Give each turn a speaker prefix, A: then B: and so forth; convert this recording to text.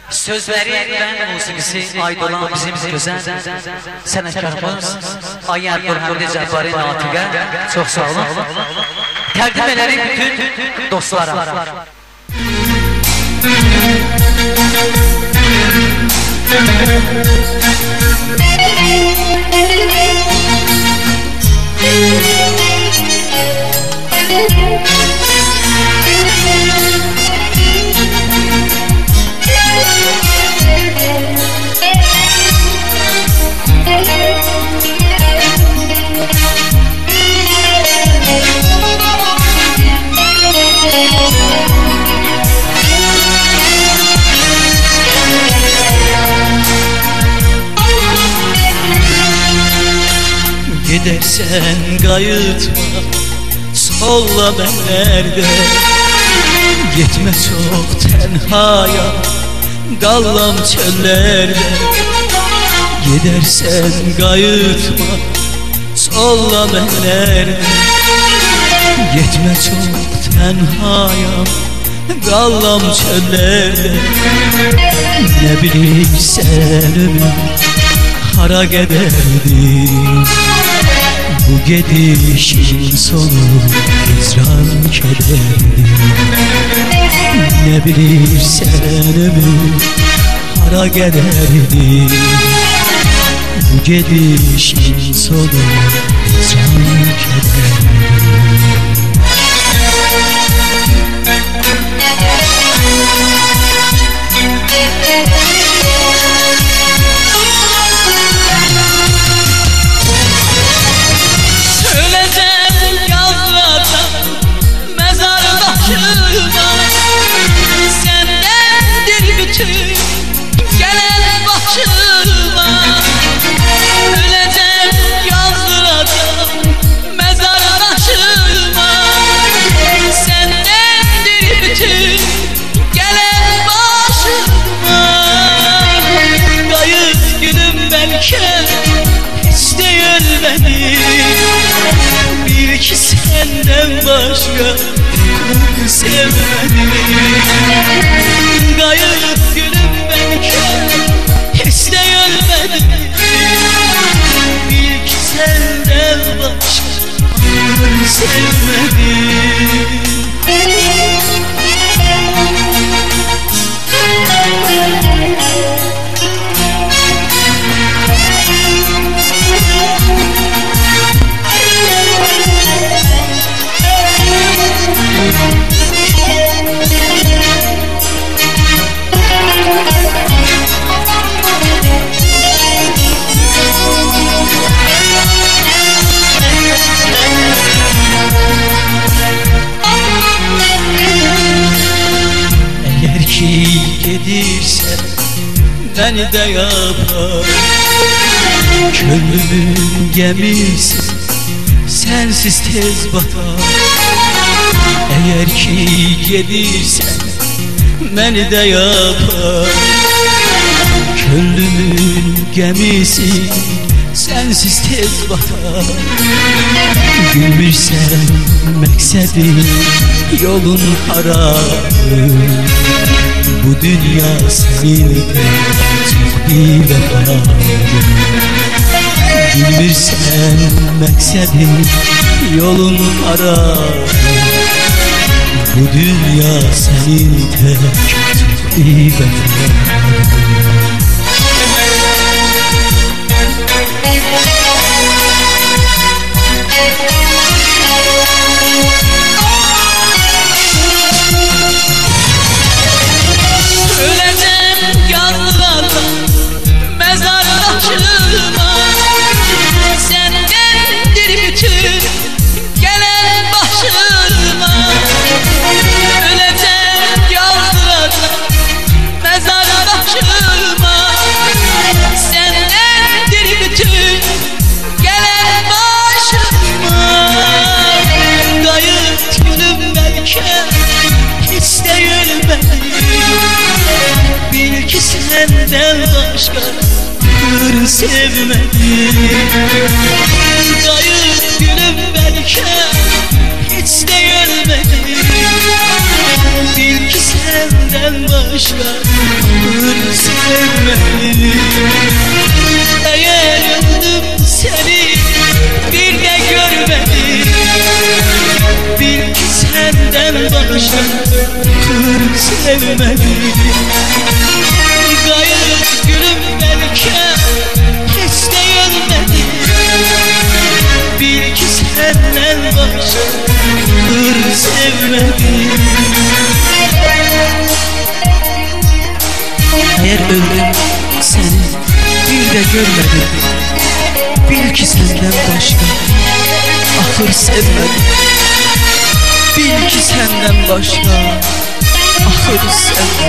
A: Sözleri ben musikisi ait olan bizim güzel sanatkarımız Ayar Burhan Cabbar'ın Natiqə çok sağ olun. Təqdim ederim bütün dostlara.
B: Gidersen qayıtma, solla mənlərdə. Getmə çox tənhaya, qallam çöllərdə. Gidersen qayıtma, solla mənlərdə. Getmə çox tənhaya, qallam çöllərdə. Nə bilirsən ömür hara qədərdir, bu gedişin sonu hicran kederdir. Ne bilirsen ömür hara gedərdir, bu gedişin sonu hicran kederdir. Bil ki senden başka sevmedim. Kayıp gülüm belki hiç de ölmedim. Bil ki senden başka sevmedim. Eğer ki gedirsen beni de yapar, könlümün gemisi sensiz tez batar. Eğer ki gedirsen beni de yapar, könlümün gemisi sensiz tez batar. Gülmürsen məqsədim yolun harabı, bu dünya seninle çok bir vefalı. Gülmürsen məqsədim yolun harabı, bu dünya seninle çok bir vefalı. Bil ki senden başka bir sevmedim. Kayıp gülüm belki hiç de ölmedim. Bil ki senden başka sevmedim. Eğer öldüm seni bir de görmedim, bil ki senden başka kır sevmedim. Gayet gülüm belki hiç de görmedim, bil ki senden başka kır sevmedim. Eğer öldüm seni bir de görmedim, bil ki senden başka ahır sevmedim. Bil ki senden başka ahır sevmedim.